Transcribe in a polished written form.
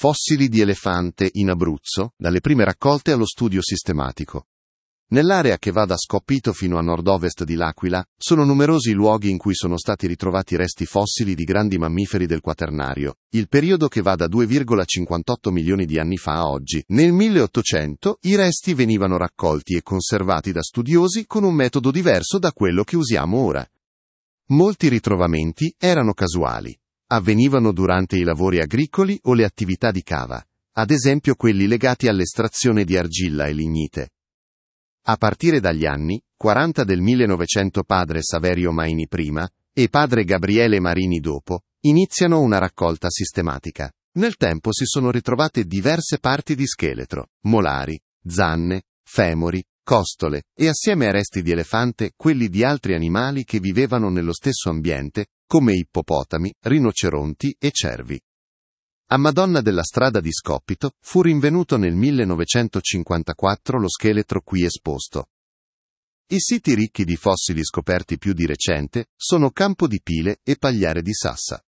Fossili di elefante in Abruzzo, dalle prime raccolte allo studio sistematico. Nell'area che va da Scopito fino a nord-ovest di L'Aquila, sono numerosi i luoghi in cui sono stati ritrovati resti fossili di grandi mammiferi del Quaternario, il periodo che va da 2,58 milioni di anni fa a oggi. Nel 1800 i resti venivano raccolti e conservati da studiosi con un metodo diverso da quello che usiamo ora. Molti ritrovamenti erano casuali. Avvenivano durante i lavori agricoli o le attività di cava, ad esempio quelli legati all'estrazione di argilla e lignite. A partire dagli anni 40 del 1900 padre Saverio Maini prima e padre Gabriele Marini dopo iniziano una raccolta sistematica. Nel tempo si sono ritrovate diverse parti di scheletro, molari, zanne, femori, costole e assieme a resti di elefante quelli di altri animali che vivevano nello stesso ambiente, come ippopotami, rinoceronti e cervi. A Madonna della Strada di Scopito fu rinvenuto nel 1954 lo scheletro qui esposto. I siti ricchi di fossili scoperti più di recente sono Campo di Pile e Pagliare di Sassa.